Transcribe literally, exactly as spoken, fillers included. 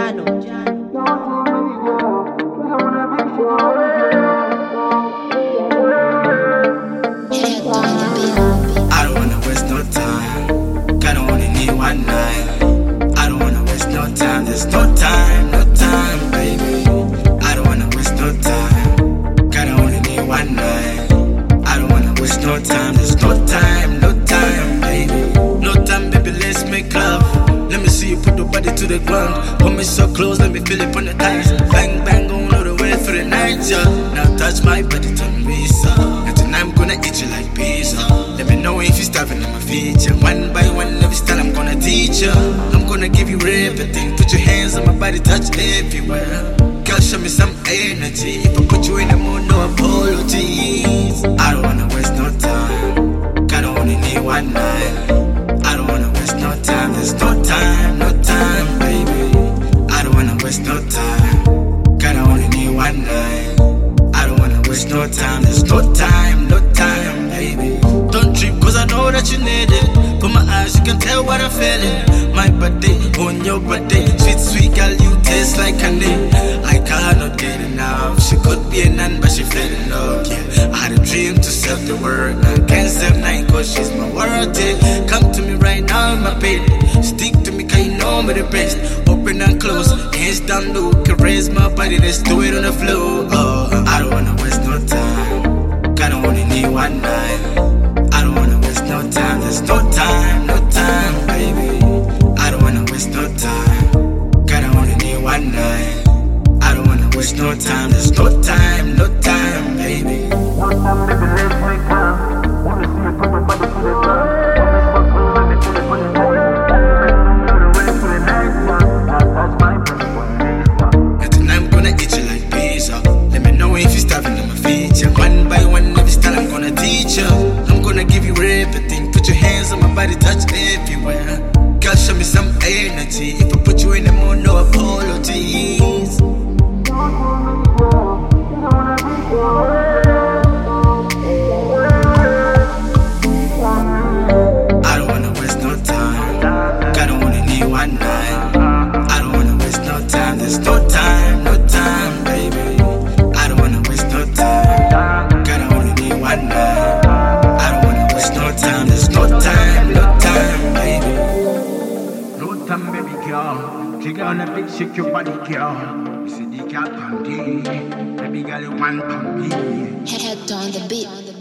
I don't wanna waste no time. Kinda only need one night. I don't wanna waste no time. There's no time, no time, baby. I don't wanna waste no time. Kinda only need one night. I don't wanna waste no time. There's no time, no time, baby. No time, baby. Let's make love. Let me see you put your body to the ground. Hold me so close, let me feel it on the thighs. Bang, bang, going all the way through the night, yeah. Now touch my body, turn me so. And tonight I'm gonna eat you like pizza. Let me know if you're starving on my feature. One by one, every style I'm gonna teach you. I'm gonna give you everything. Put your hands on my body, touch everywhere. Girl, show me some energy. If I put you in the mood, no apologies. I don't wanna waste no time. Kinda only need one night. I don't wanna waste no time. There's no time, no time, baby. I don't wanna waste no time. Kinda only need one night. I don't wanna waste no time. There's no time, no time, baby. Don't trip, cause I know that you need it. From my eyes, you can tell what I'm feeling. My body on your body. Sweet, sweet girl, you taste like candy. I cannot get enough. She could be a nun, but she fell in love, yeah. I had a dream to save the world. I can't save nine, cause she's my world, yeah. Come to me right now, my baby. Stick to me, cause you know me the best. Open and close, hands down low. Can raise my body, let's do it on the floor. Oh, I don't wanna waste no time. Kinda only need one night. I don't wanna waste no time. There's no time, no time, baby. I don't wanna waste no time. Kinda only need one night. I don't wanna waste no time. There's no time, no time, baby. No time, baby, let's make time. Wanna see you put your body to the ground. Wanna fuck you, let me feel it for the and tonight I'm gonna eat you like pizza. Let me know if you're starving on my feature. One by one, every style I'm gonna teach you. I'm gonna give you everything. Put your hands on my body, touch everywhere. Girl, show me some energy. If I put you in the mood, no apologies. I don't wanna waste no time. Gotta only need one night. I don't wanna waste no time. There's no time, no time, baby. I don't wanna waste no time. Gotta only need one night. I don't wanna waste no time. There's no time, no time, baby. No time, baby girl. Jiggle on the beat, shake your body, girl. You see the girl panty. Baby girl, you want panty. Head on the beat.